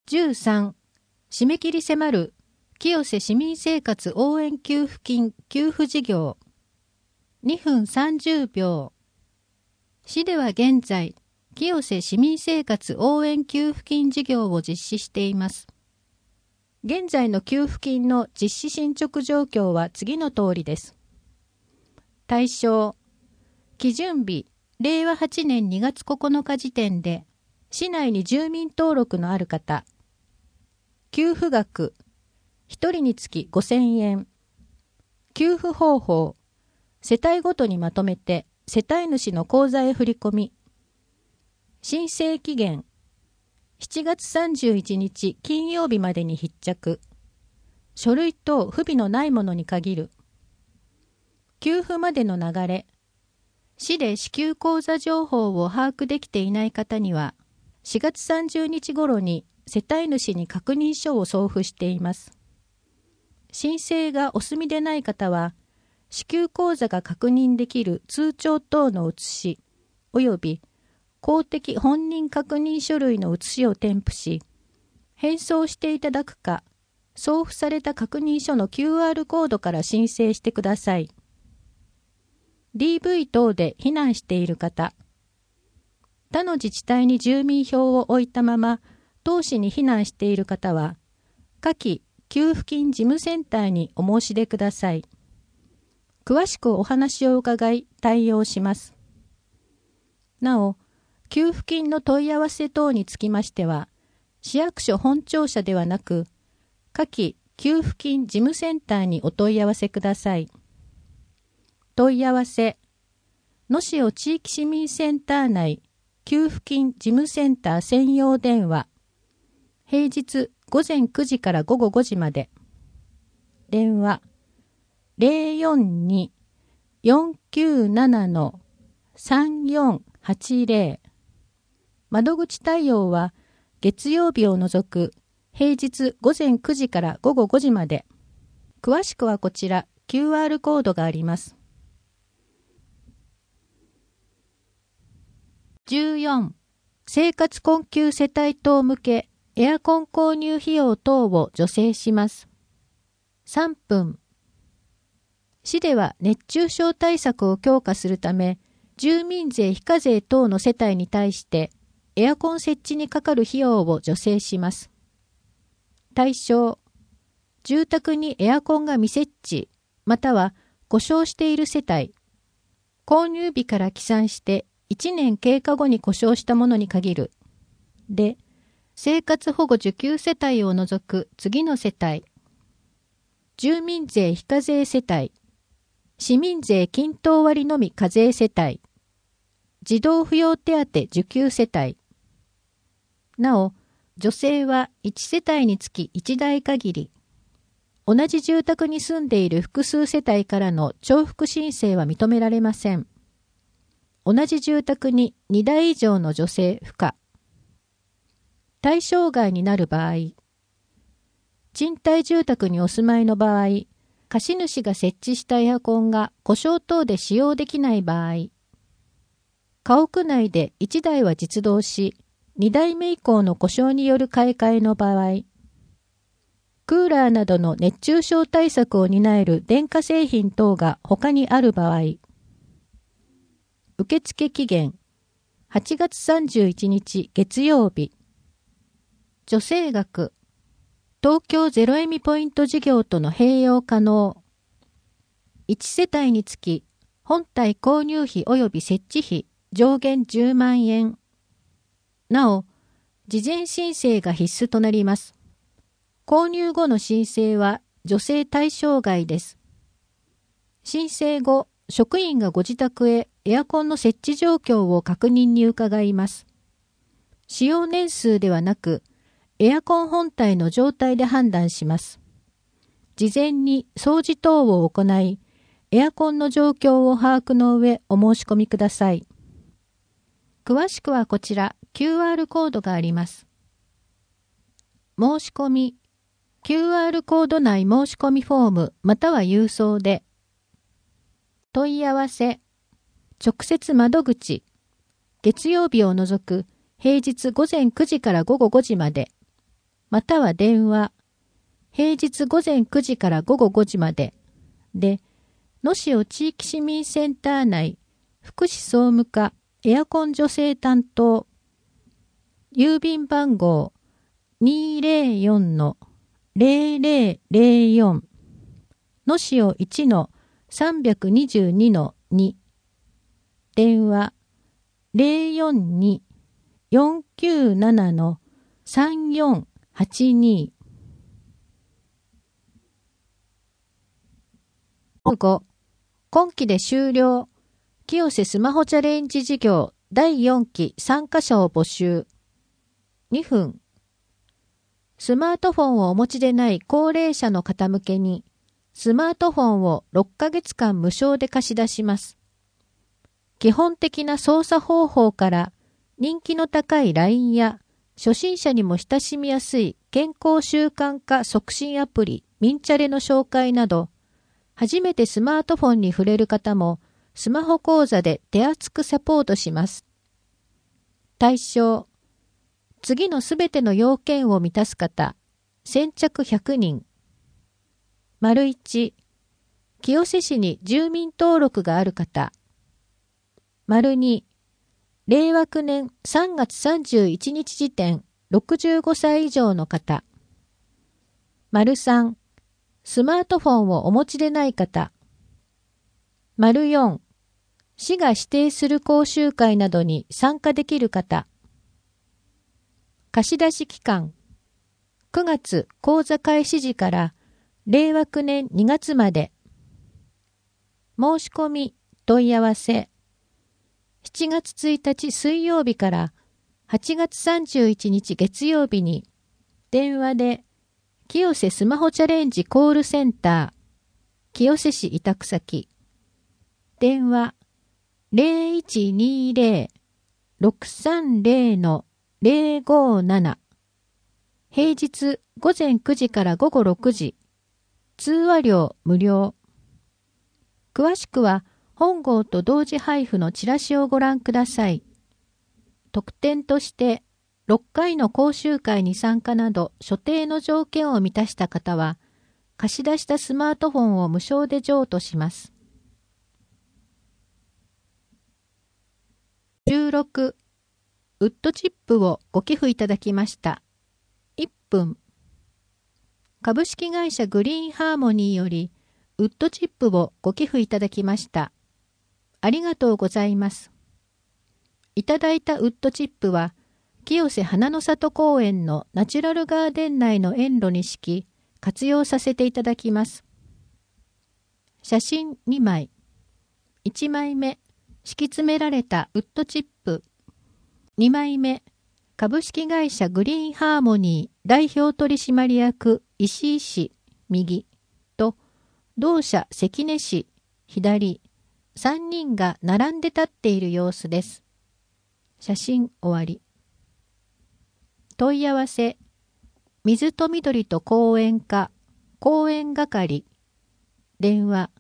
13、締め切り迫る清瀬市民生活応援給付金給付事業。2分30秒。市では現在、清瀬市民生活応援給付金事業を実施しています。現在の給付金の実施進捗状況は次の通りです。対象、基準日、令和8年2月9日時点で、市内に住民登録のある方、給付額、1人につき5000円、給付方法、世帯ごとにまとめて世帯主の口座へ振り込み、申請期限、7月31日金曜日までに必着、書類等不備のないものに限る、給付までの流れ、市で支給口座情報を把握できていない方には、4月30日頃に世帯主に確認書を送付しています。申請がお済みでない方は、支給口座が確認できる通帳等の写し、および公的本人確認書類の写しを添付し、返送していただくか、送付された確認書の QR コードから申請してください。DV 等で避難している方、他の自治体に住民票を置いたまま、当市に避難している方は、下記給付金事務センターにお申し出ください。詳しくお話を伺い対応します。なお、給付金の問い合わせ等につきましては、市役所本庁舎ではなく、下記給付金事務センターにお問い合わせください。問い合わせ、野潮地域市民センター内給付金事務センター専用電話、平日午前9時から午後5時まで。電話 042-497-3480。窓口対応は月曜日を除く平日午前9時から午後5時まで。詳しくはこちら QR コードがあります。14、生活困窮世帯等向けエアコン購入費用等を助成します。3分。市では熱中症対策を強化するため、住民税非課税等の世帯に対してエアコン設置にかかる費用を助成します。対象、住宅にエアコンが未設置、または故障している世帯、購入日から起算して1年経過後に故障したものに限る。で、生活保護受給世帯を除く次の世帯、住民税非課税世帯、市民税均等割のみ課税世帯、児童扶養手当受給世帯。なお、助成は1世帯につき1台限り。同じ住宅に住んでいる複数世帯からの重複申請は認められません。同じ住宅に2台以上の助成不可。対象外になる場合、賃貸住宅にお住まいの場合、貸主が設置したエアコンが故障等で使用できない場合、家屋内で1台は実動し、2台目以降の故障による買い替えの場合、クーラーなどの熱中症対策を担える電化製品等が他にある場合、受付期限8月31日月曜日。助成額、東京ゼロエミポイント事業との併用可能。1世帯につき本体購入費及び設置費上限10万円。なお、事前申請が必須となります。購入後の申請は助成対象外です。申請後、職員がご自宅へエアコンの設置状況を確認に伺います。使用年数ではなく、エアコン本体の状態で判断します。事前に掃除等を行い、エアコンの状況を把握の上お申し込みください。詳しくはこちら QR コードがあります。申し込み、QR コード内申し込みフォームまたは郵送で、問い合わせ、直接窓口、月曜日を除く平日午前9時から午後5時まで、 または電話、平日午前9時から午後5時まで、で、野潮地域市民センター内、福祉総務課エアコン助成担当、郵便番号204-0004、野潮1-322-2、電話042-497-3482。5、今期で終了。清瀬スマホチャレンジ事業第4期参加者を募集。2分。スマートフォンをお持ちでない高齢者の方向けに、スマートフォンを6ヶ月間無償で貸し出します。基本的な操作方法から人気の高い LINE や初心者にも親しみやすい健康習慣化促進アプリミンチャレの紹介など、初めてスマートフォンに触れる方もスマホ講座で手厚くサポートします。対象、次のすべての要件を満たす方、先着100人。1、清瀬市に住民登録がある方。2、令和9年3月31日時点65歳以上の方。3、スマートフォンをお持ちでない方。4、市が指定する講習会などに参加できる方。貸出期間、9月講座開始時から令和9年2月まで。申し込み、問い合わせ。7月1日水曜日から8月31日月曜日に電話で清瀬スマホチャレンジコールセンター清瀬市委託先電話 0120-630-057 平日午前9時から午後6時通話料無料。詳しくは本号と同時配布のチラシをご覧ください。特典として6回の講習会に参加など所定の条件を満たした方は貸し出したスマートフォンを無償で譲渡します。16、ウッドチップをご寄付いただきました。1分。株式会社グリーンハーモニーよりウッドチップをご寄付いただきました。ありがとうございます。いただいたウッドチップは、清瀬花の里公園のナチュラルガーデン内の園路に敷き、活用させていただきます。写真2枚。1枚目、敷き詰められたウッドチップ。2枚目、株式会社グリーンハーモニー代表取締役石井氏、右と、同社関根氏、左。3人が並んで立っている様子です。写真終わり。問い合わせ、水と緑と公園課、公園係、電話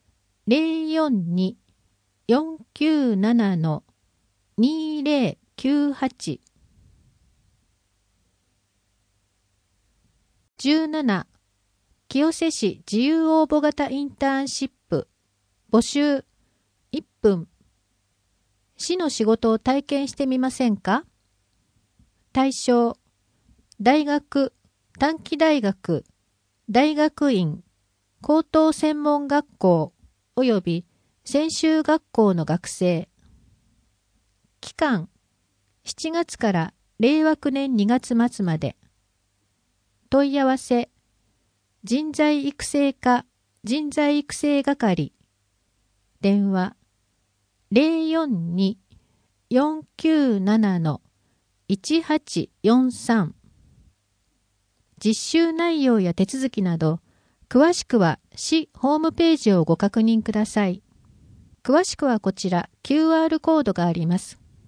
042-497-2098。17、清瀬市自由応募型インターンシップ、募集、1分。市の仕事を体験してみませんか？対象、大学、短期大学、大学院、高等専門学校及び専修学校の学生。期間、7月から令和9年2月末まで。問い合わせ、人材育成課人材育成係。電話042-497-1843。実習内容や手続きなど、詳しくは市ホームページをご確認ください。詳しくはこちら QR コードがあります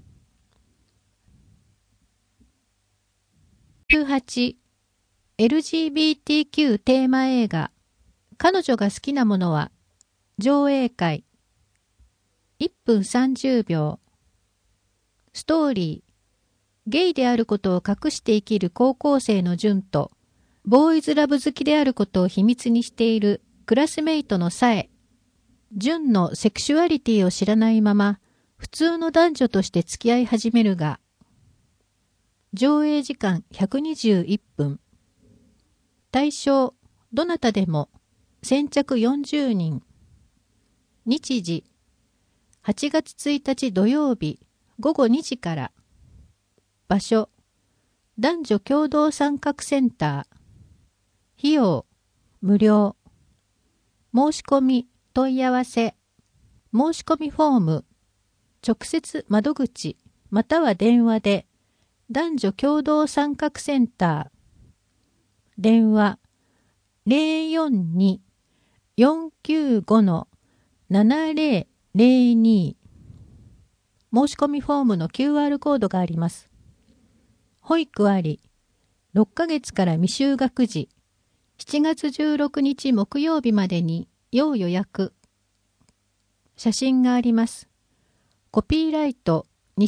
。18、LGBTQ テーマ映画、彼女が好きなものは、上映会。1分30秒。ストーリー。 ゲイであることを隠して生きる高校生のジュンと、ボーイズラブ好きであることを秘密にしているクラスメイトのサエ。ジュンのセクシュアリティを知らないまま、普通の男女として付き合い始めるが、上映時間121分。対象、どなたでも、先着40人。日時、8月1日土曜日、午後2時から。場所、男女共同参画センター。費用、無料。申し込み、問い合わせ。申し込みフォーム。直接窓口、または電話で、男女共同参画センター。電話、042-495-7002。申し込みフォームの QR コードがあります。保育あり、6ヶ月から未就学児、7月16日木曜日までに要予約。写真があります。コピーライト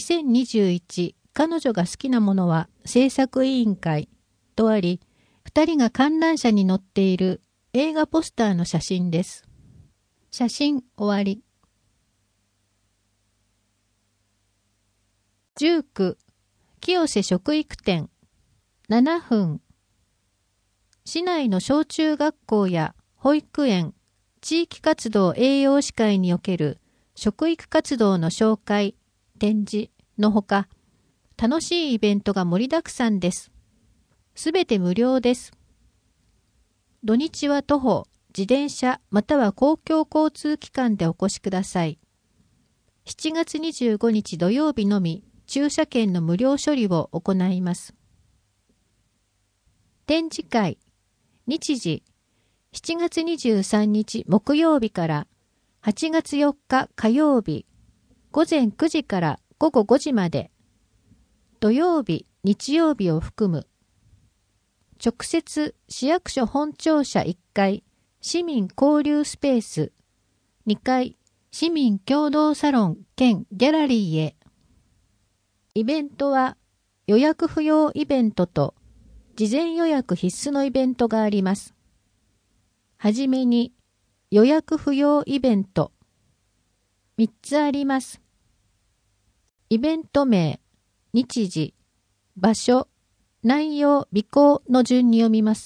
2021彼女が好きなものは制作委員会とあり、2人が観覧車に乗っている映画ポスターの写真です。写真終わり。19清瀬食育展7分。市内の小中学校や保育園、地域活動栄養士会における食育活動の紹介、展示のほか、楽しいイベントが盛りだくさんです。すべて無料です。土日は徒歩、自転車または公共交通機関でお越しください。7月25日土曜日のみ、駐車券の無料処理を行います。展示会、日時、7月23日木曜日から8月4日火曜日、午前9時から午後5時まで、土曜日、日曜日を含む。直接市役所本庁舎1階、市民交流スペース、2階、市民共同サロン兼ギャラリーへ。イベントは予約不要イベントと事前予約必須のイベントがあります。はじめに予約不要イベント3つあります。イベント名、日時、場所、内容、備考の順に読みます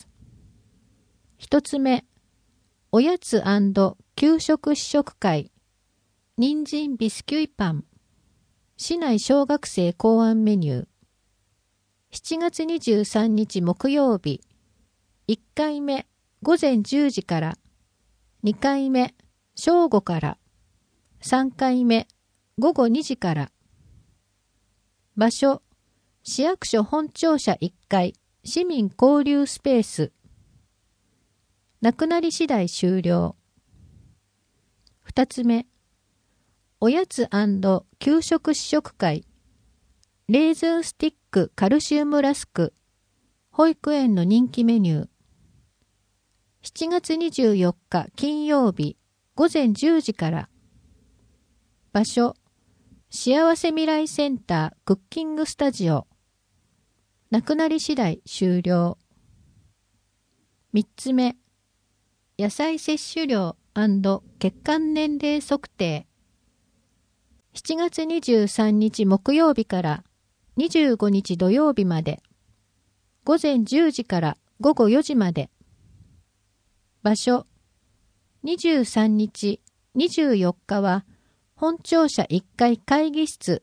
。1つ目、おやつ&給食試食会、人参ビスキュイパン、市内小学生考案メニュー。7月23日木曜日、1回目午前10時から、2回目正午から、3回目午後2時から。場所、市役所本庁舎1階、市民交流スペース。なくなり次第終了。2つ目、おやつ&給食試食会、レーズンスティックカルシウムラスク、保育園の人気メニュー。7月24日金曜日、午前10時から。場所、幸せ未来センタークッキングスタジオ。なくなり次第終了。3つ目、野菜摂取量&血管年齢測定。7月23日木曜日から25日土曜日まで、午前10時から午後4時まで。場所、23日、24日は本庁舎1階会議室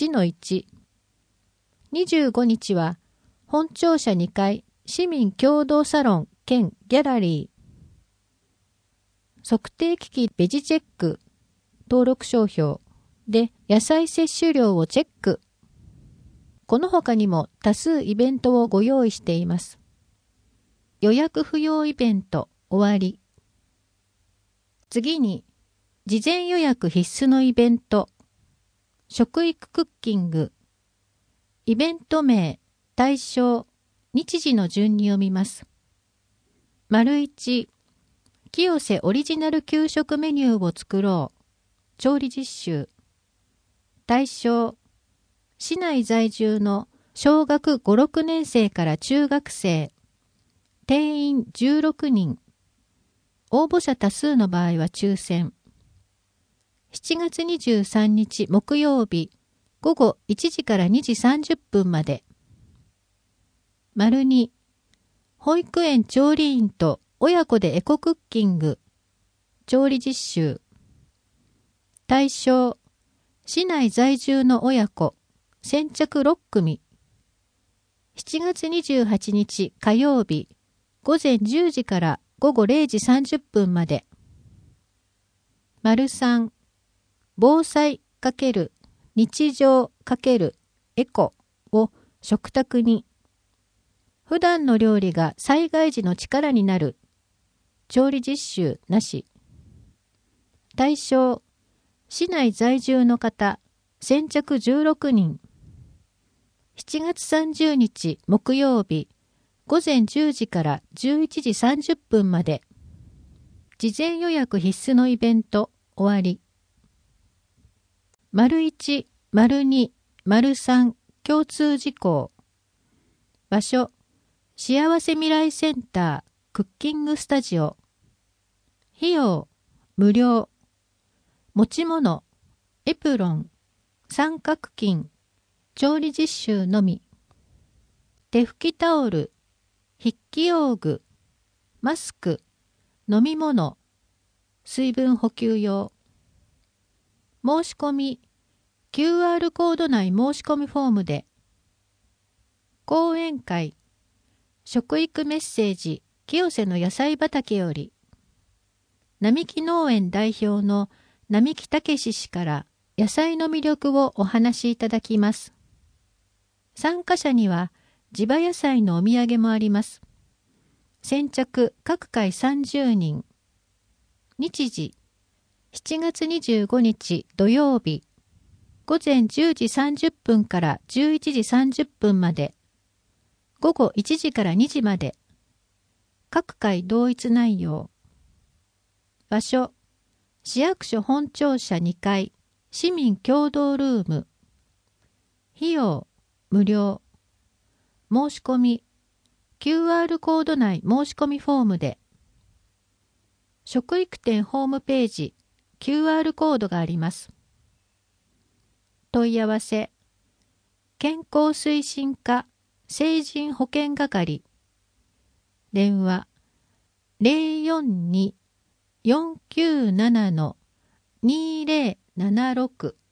1-1。25日は本庁舎2階市民共同サロン兼ギャラリー。測定機器ベジチェック登録商標で野菜摂取量をチェック。この他にも多数イベントをご用意しています。予約不要イベント終わり。次に、事前予約必須のイベント。食育クッキング。イベント名、対象、日時の順に読みます。1、清瀬オリジナル給食メニューを作ろう。調理実習。対象、市内在住の小学5、6年生から中学生、定員16人、応募者多数の場合は抽選。7月23日木曜日、午後1時から2時30分まで。2、保育園調理員と親子でエコクッキング、調理実習。対象、市内在住の親子、先着6組。7月28日火曜日、午前10時から午後0時30分まで。3、防災×日常×エコを食卓に。普段の料理が災害時の力になる。調理実習なし。対象、市内在住の方、先着16人。7月30日木曜日、午前10時から11時30分まで。事前予約必須のイベント、終わり。1、2、3、共通事項。場所、幸せ未来センター、クッキングスタジオ。費用、無料。持ち物、エプロン、三角巾、調理実習のみ。手拭きタオル、筆記用具、マスク、飲み物、水分補給用。申し込み、QR コード内申し込みフォームで。講演会、食育メッセージ、清瀬の野菜畑より。並木農園代表の並木武氏から野菜の魅力をお話しいただきます。参加者には地場野菜のお土産もあります。先着各回30人。日時、7月25日土曜日、午前10時30分から11時30分まで、午後1時から2時まで。各回同一内容。場所、市役所本庁舎2階、市民共同ルーム。費用、無料。申し込み、QR コード内申し込みフォームで。食育店ホームページ、QR コードがあります。問い合わせ、健康推進課成人保健係。電話、042-497-2076